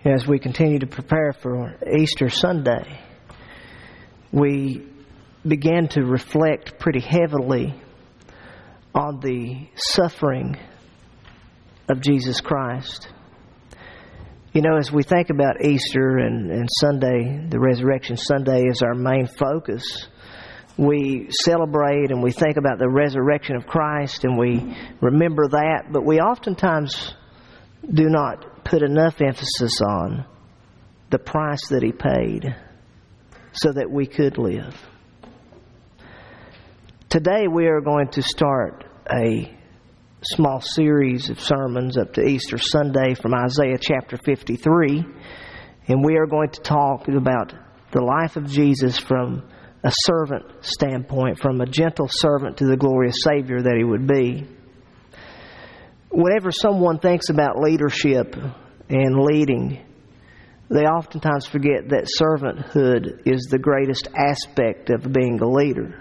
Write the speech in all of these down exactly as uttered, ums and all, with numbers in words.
As we continue to prepare for Easter Sunday, we began to reflect pretty heavily on the suffering of Jesus Christ. You know, as we think about Easter and, and Sunday, the Resurrection Sunday is our main focus. We celebrate and we think about the resurrection of Christ and we remember that, but we oftentimes do not put enough emphasis on the price that He paid so that we could live. Today we are going to start a small series of sermons up to Easter Sunday from Isaiah chapter fifty-three, and we are going to talk about the life of Jesus from a servant standpoint, from a gentle servant to the glorious Savior that He would be. Whenever someone thinks about leadership and leading, they oftentimes forget that servanthood is the greatest aspect of being a leader.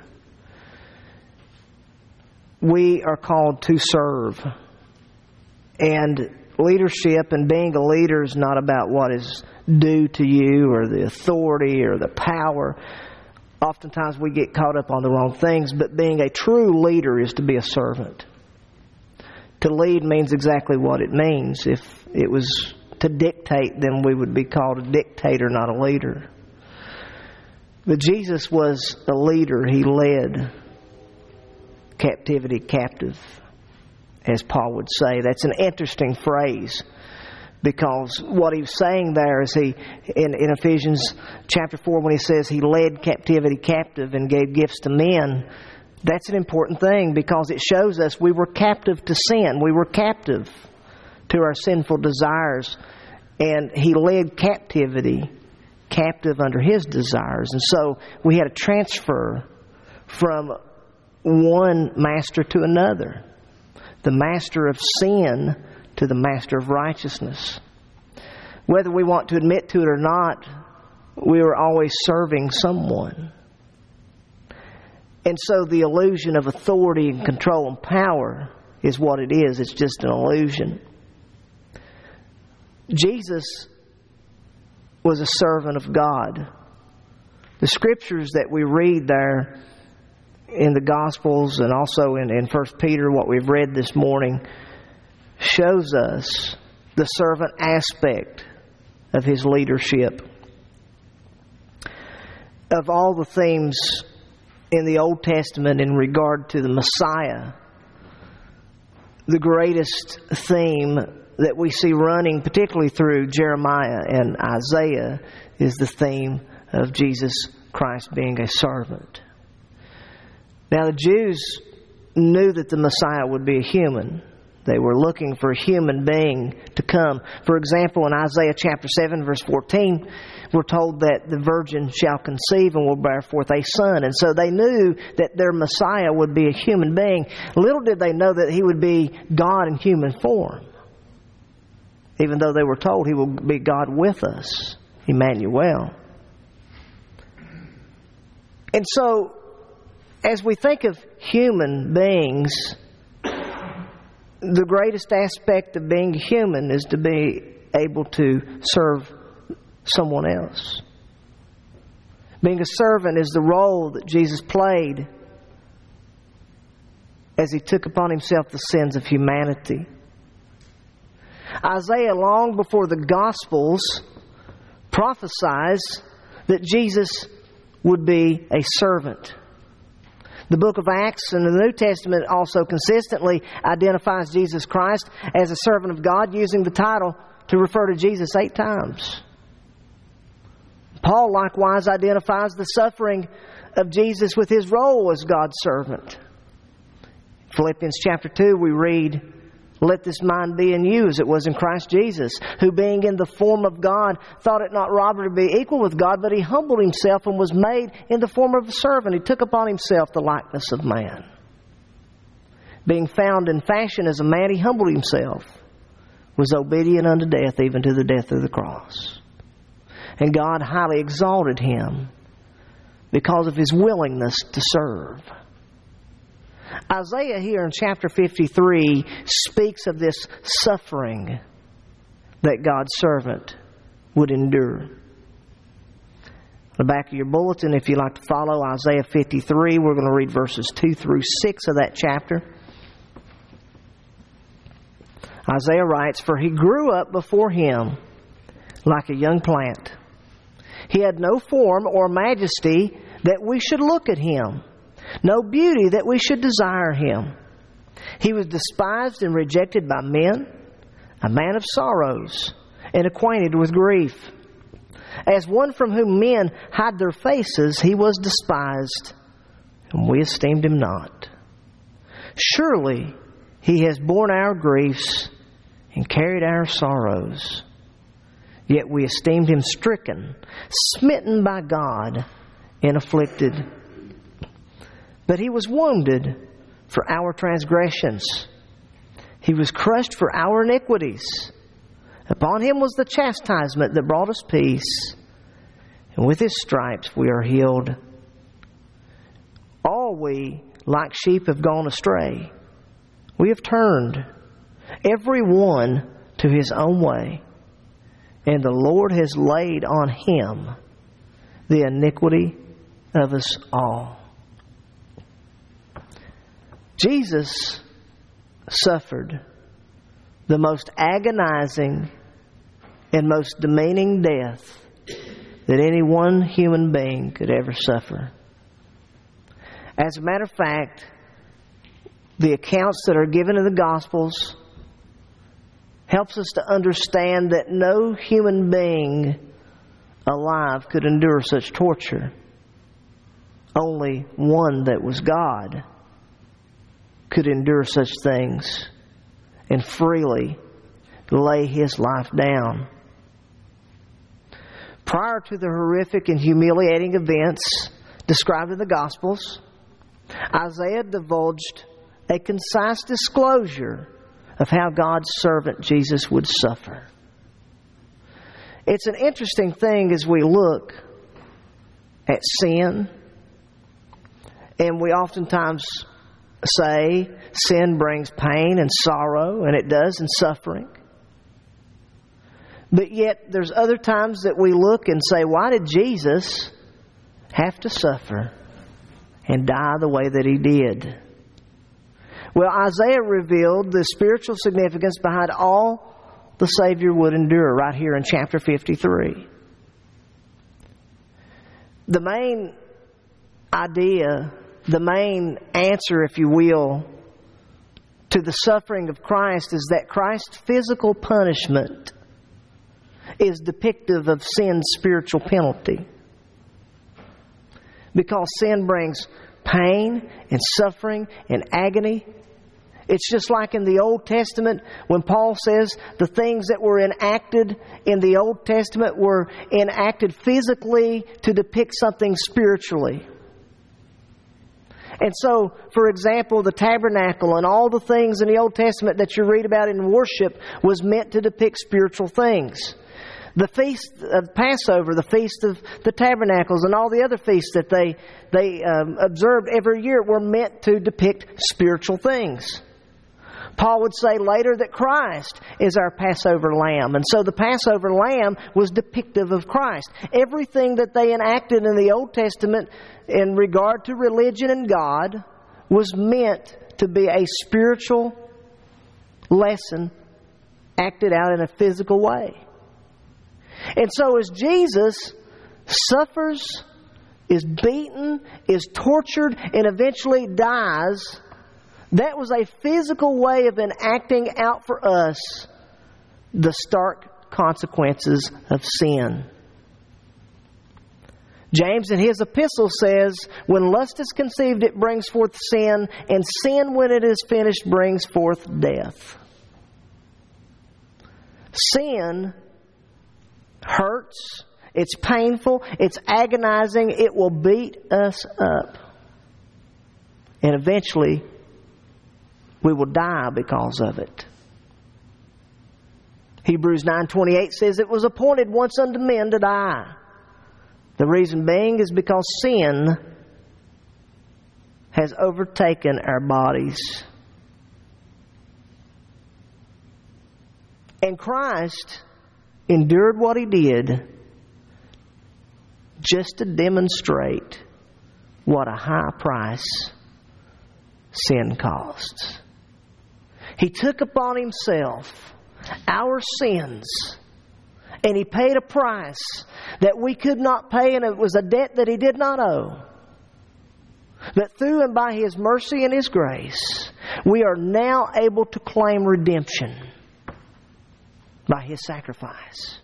We are called to serve. And leadership and being a leader is not about what is due to you or the authority or the power. Oftentimes we get caught up on the wrong things, but being a true leader is to be a servant. To lead means exactly what it means. If it was to dictate, then we would be called a dictator, not a leader. But Jesus was a leader. He led captivity captive, as Paul would say. That's an interesting phrase, because what he was saying there is he, in, in Ephesians chapter four, when he says he led captivity captive and gave gifts to men, that's an important thing because it shows us we were captive to sin. We were captive to our sinful desires. And He led captivity captive under His desires. And so we had a transfer from one master to another. The master of sin to the master of righteousness. Whether we want to admit to it or not, we were always serving someone. And so the illusion of authority and control and power is what it is. It's just an illusion. Jesus was a servant of God. The scriptures that we read there in the Gospels and also in, in First Peter, what we've read this morning, shows us the servant aspect of His leadership. Of all the themes in the Old Testament in regard to the Messiah, the greatest theme that we see running, particularly through Jeremiah and Isaiah, is the theme of Jesus Christ being a servant. Now, the Jews knew that the Messiah would be a human. They were looking for a human being to come. For example, in Isaiah chapter seven, verse fourteen, we're told that the virgin shall conceive and will bear forth a son. And so they knew that their Messiah would be a human being. Little did they know that He would be God in human form. Even though they were told He will be God with us, Emmanuel. And so, as we think of human beings, the greatest aspect of being human is to be able to serve someone else. Being a servant is the role that Jesus played as He took upon Himself the sins of humanity. Isaiah, long before the Gospels, prophesies that Jesus would be a servant. The book of Acts and the New Testament also consistently identifies Jesus Christ as a servant of God, using the title to refer to Jesus eight times. Paul likewise identifies the suffering of Jesus with His role as God's servant. Philippians chapter two, we read, "Let this mind be in you as it was in Christ Jesus, who being in the form of God, thought it not robbery to be equal with God, but He humbled Himself and was made in the form of a servant. He took upon Himself the likeness of man. Being found in fashion as a man, He humbled Himself, was obedient unto death, even to the death of the cross. And God highly exalted Him because of His willingness to serve." Isaiah here in chapter fifty-three speaks of this suffering that God's servant would endure. On the back of your bulletin, if you'd like to follow Isaiah fifty-three, we're going to read verses two through six of that chapter. Isaiah writes, "For he grew up before him like a young plant. He had no form or majesty that we should look at him, no beauty that we should desire him. He was despised and rejected by men, a man of sorrows and acquainted with grief. As one from whom men hide their faces, he was despised, and we esteemed him not. Surely he has borne our griefs and carried our sorrows. Yet we esteemed him stricken, smitten by God, and afflicted. But he was wounded for our transgressions. He was crushed for our iniquities. Upon him was the chastisement that brought us peace, and with his stripes we are healed. All we, like sheep, have gone astray. We have turned, every one to his own way, and the Lord has laid on him the iniquity of us all." Jesus suffered the most agonizing and most demeaning death that any one human being could ever suffer. As a matter of fact, the accounts that are given in the Gospels helps us to understand that no human being alive could endure such torture. Only one that was God could endure such things and freely lay his life down. Prior to the horrific and humiliating events described in the Gospels, Isaiah divulged a concise disclosure of how God's servant Jesus would suffer. It's an interesting thing as we look at sin, and we oftentimes say sin brings pain and sorrow, and it does, and suffering. But yet there's other times that we look and say, why did Jesus have to suffer and die the way that he did? Well, Isaiah revealed the spiritual significance behind all the Savior would endure right here in chapter fifty-three. The main idea, the main answer, if you will, to the suffering of Christ is that Christ's physical punishment is depictive of sin's spiritual penalty. Because sin brings pain and suffering and agony. It's just like in the Old Testament when Paul says the things that were enacted in the Old Testament were enacted physically to depict something spiritually. And so, for example, the tabernacle and all the things in the Old Testament that you read about in worship was meant to depict spiritual things. The feast of Passover, the feast of the tabernacles, and all the other feasts that they they um, observed every year were meant to depict spiritual things. Paul would say later that Christ is our Passover lamb. And so the Passover lamb was depictive of Christ. Everything that they enacted in the Old Testament in regard to religion and God was meant to be a spiritual lesson acted out in a physical way. And so as Jesus suffers, is beaten, is tortured, and eventually dies, that was a physical way of enacting out for us the stark consequences of sin. James in his epistle says, when lust is conceived, it brings forth sin, and sin, when it is finished, brings forth death. Sin hurts, it's painful, it's agonizing, it will beat us up. And eventually, we will die because of it. Hebrews nine twenty-eight says it was appointed once unto men to die. The reason being is because sin has overtaken our bodies. And Christ endured what He did just to demonstrate what a high price sin costs. He took upon Himself our sins, and He paid a price that we could not pay, and it was a debt that He did not owe. But through and by His mercy and His grace, we are now able to claim redemption by His sacrifice.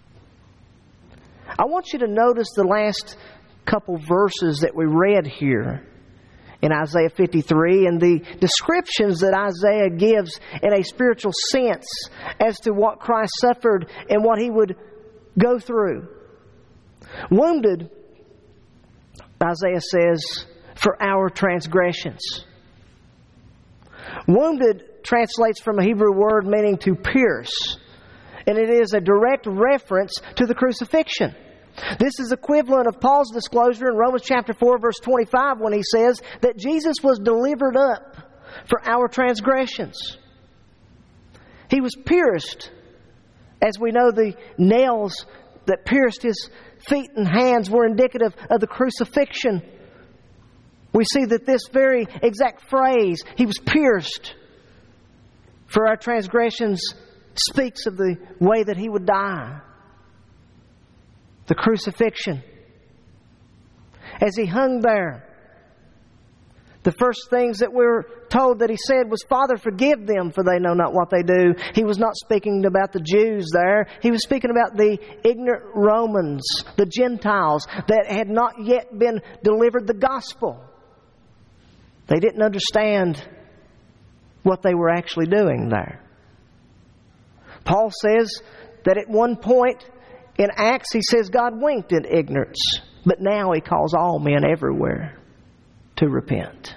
I want you to notice the last couple verses that we read here in Isaiah fifty-three and the descriptions that Isaiah gives in a spiritual sense as to what Christ suffered and what He would go through. Wounded, Isaiah says, for our transgressions. Wounded translates from a Hebrew word meaning to pierce, and it is a direct reference to the crucifixion. This is equivalent of Paul's disclosure in Romans chapter four, verse twenty-five, when he says that Jesus was delivered up for our transgressions. He was pierced. As we know, the nails that pierced His feet and hands were indicative of the crucifixion. We see that this very exact phrase, He was pierced for our transgressions, speaks of the way that He would die. The crucifixion. As He hung there, the first things that we're told that He said was, Father, forgive them, for they know not what they do. He was not speaking about the Jews there. He was speaking about the ignorant Romans, the Gentiles, that had not yet been delivered the gospel. They didn't understand what they were actually doing there. Paul says that at one point in Acts, he says God winked at ignorance, but now He calls all men everywhere to repent.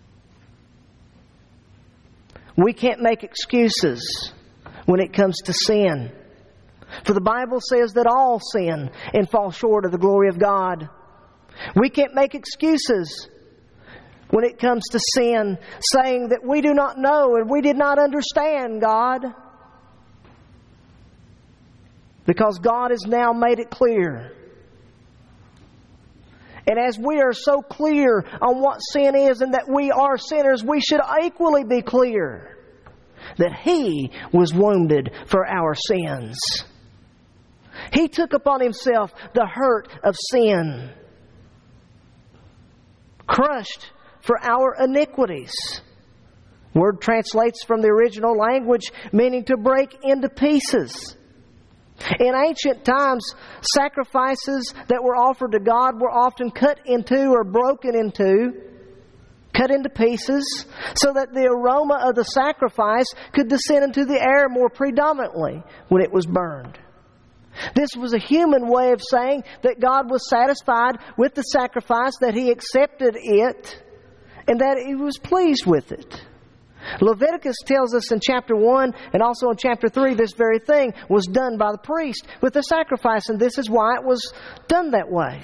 We can't make excuses when it comes to sin. For the Bible says that all sin and fall short of the glory of God. We can't make excuses when it comes to sin, saying that we do not know and we did not understand God. Because God has now made it clear. And as we are so clear on what sin is and that we are sinners, we should equally be clear that He was wounded for our sins. He took upon Himself the hurt of sin, crushed for our iniquities. Word translates from the original language meaning to break into pieces. In ancient times, sacrifices that were offered to God were often cut into or broken into, cut into pieces, so that the aroma of the sacrifice could descend into the air more predominantly when it was burned. This was a human way of saying that God was satisfied with the sacrifice, that He accepted it, and that He was pleased with it. Leviticus tells us in chapter one and also in chapter three this very thing was done by the priest with the sacrifice, and this is why it was done that way.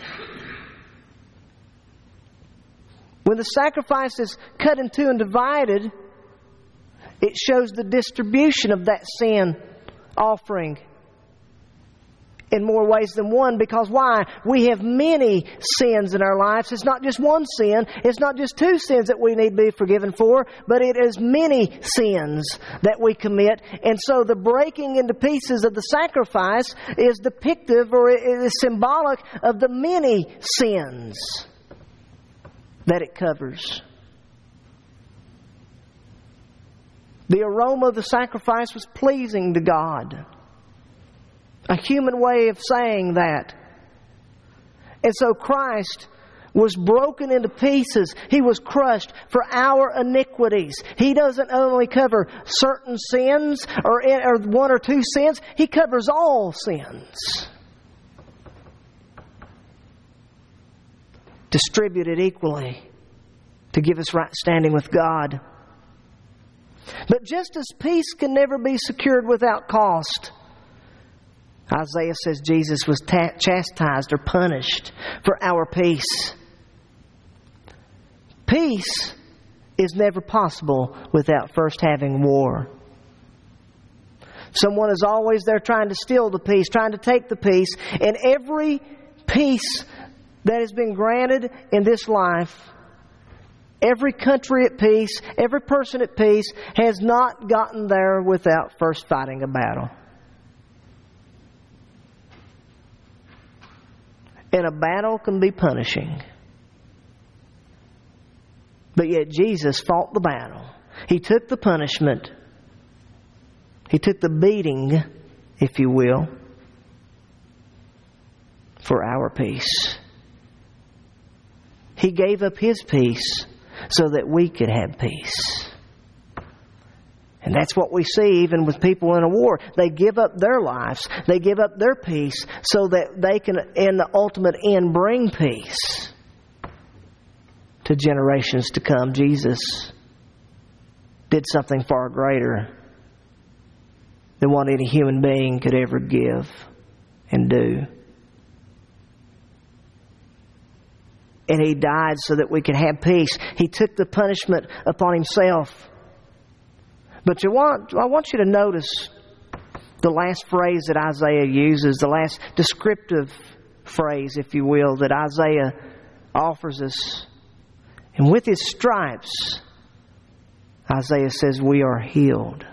When the sacrifice is cut in two and divided, it shows the distribution of that sin offering in more ways than one. Because why? We have many sins in our lives. It's not just one sin. It's not just two sins that we need to be forgiven for, but it is many sins that we commit. And so the breaking into pieces of the sacrifice is depictive, or it is symbolic of the many sins that it covers. The aroma of the sacrifice was pleasing to God. A human way of saying that. And so Christ was broken into pieces. He was crushed for our iniquities. He doesn't only cover certain sins or, or one or two sins. He covers all sins. Distributed equally to give us right standing with God. But just as peace can never be secured without cost, Isaiah says Jesus was ta- chastised or punished for our peace. Peace is never possible without first having war. Someone is always there trying to steal the peace, trying to take the peace. And every peace that has been granted in this life, every country at peace, every person at peace, has not gotten there without first fighting a battle. And a battle can be punishing. But yet Jesus fought the battle. He took the punishment. He took the beating, if you will, for our peace. He gave up His peace so that we could have peace. And that's what we see even with people in a war. They give up their lives. They give up their peace so that they can, in the ultimate end, bring peace to generations to come. Jesus did something far greater than what any human being could ever give and do. And He died so that we could have peace. He took the punishment upon Himself. But you want, I want you to notice the last phrase that Isaiah uses, the last descriptive phrase, if you will, that Isaiah offers us. And with His stripes, Isaiah says, we are healed.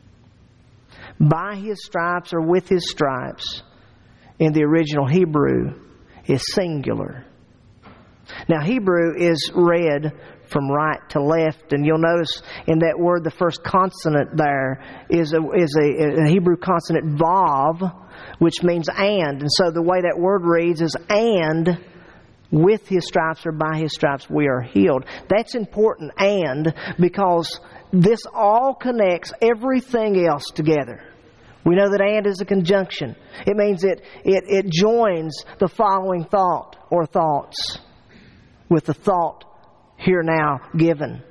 By His stripes or with His stripes, in the original Hebrew, is singular. Now, Hebrew is read from right to left, and you'll notice in that word the first consonant there is a, is a, a Hebrew consonant vav, which means and. And so the way that word reads is and with His stripes or by His stripes we are healed. That's important, and, because this all connects everything else together. We know that and is a conjunction. It means it, it, it joins the following thought or thoughts with the thought here now given.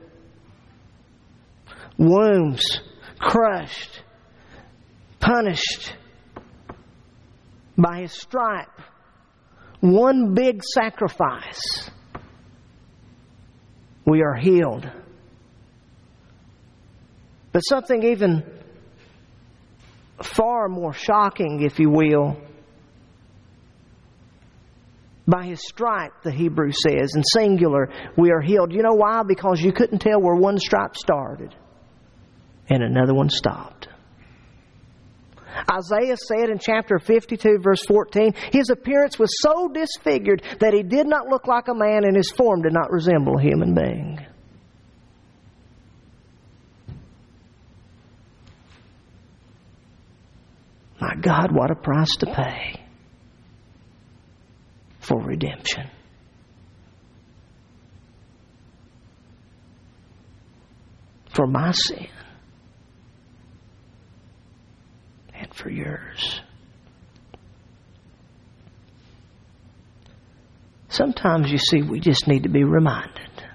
Wounds crushed, punished by His stripe. One big sacrifice. We are healed. But something even far more shocking, if you will, by His stripe, the Hebrew says, in singular, we are healed. You know why? Because you couldn't tell where one stripe started and another one stopped. Isaiah said in chapter fifty-two, verse fourteen, His appearance was so disfigured that He did not look like a man, and His form did not resemble a human being. My God, what a price to pay for redemption. For my sin and for yours. Sometimes, you see, we just need to be reminded.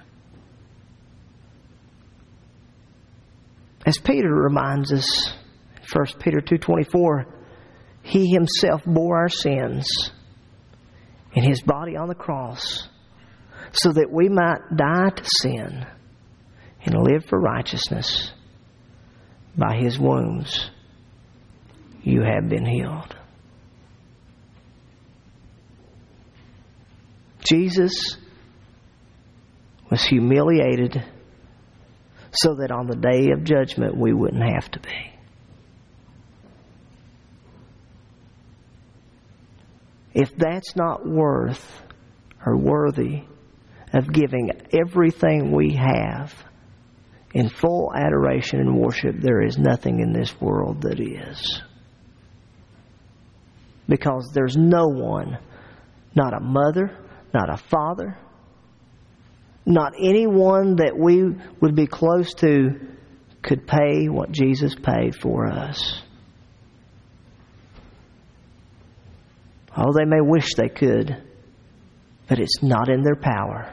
As Peter reminds us, First Peter two twenty-four, He Himself bore our sins in His body on the cross, so that we might die to sin and live for righteousness. By His wounds you have been healed. Jesus was humiliated so that on the day of judgment we wouldn't have to be. If that's not worth or worthy of giving everything we have in full adoration and worship, there is nothing in this world that is. Because there's no one, not a mother, not a father, not anyone that we would be close to could pay what Jesus paid for us. Oh, they may wish they could, but it's not in their power.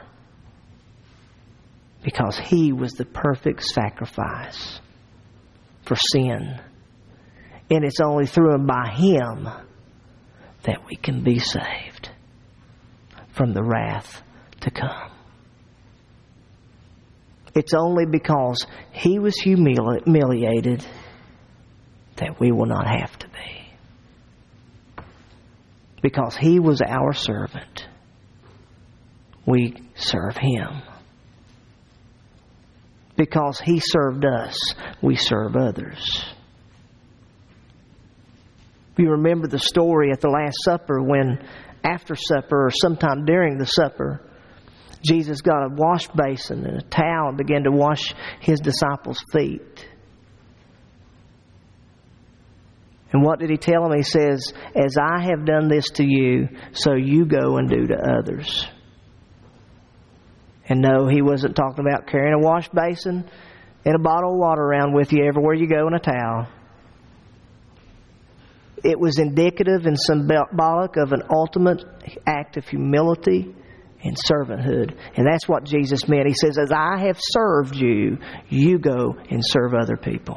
Because He was the perfect sacrifice for sin. And it's only through and by Him that we can be saved from the wrath to come. It's only because He was humili- humiliated that we will not have to be. Because He was our servant, we serve Him. Because He served us, we serve others. You remember the story at the Last Supper when after supper or sometime during the supper, Jesus got a wash basin and a towel and began to wash His disciples' feet. And what did He tell them? He says, as I have done this to you, so you go and do to others. And no, He wasn't talking about carrying a wash basin and a bottle of water around with you everywhere you go and a towel. It was indicative and symbolic of an ultimate act of humility and servanthood. And that's what Jesus meant. He says, as I have served you, you go and serve other people.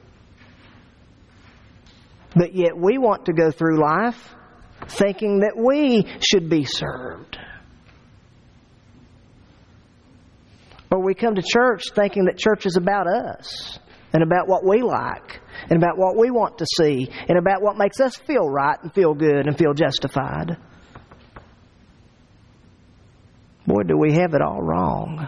But yet we want to go through life thinking that we should be served. Or we come to church thinking that church is about us and about what we like and about what we want to see and about what makes us feel right and feel good and feel justified. Boy, do we have it all wrong.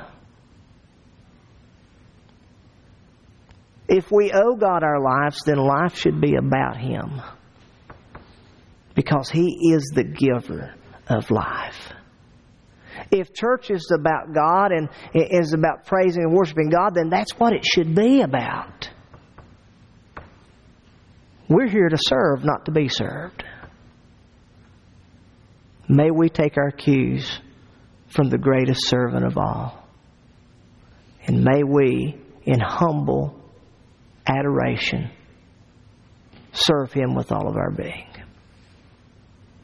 If we owe God our lives, then life should be about Him. Because He is the giver of life. If church is about God and is about praising and worshiping God, then that's what it should be about. We're here to serve, not to be served. May we take our cues from the greatest servant of all. And may we, in humble adoration, serve Him with all of our being.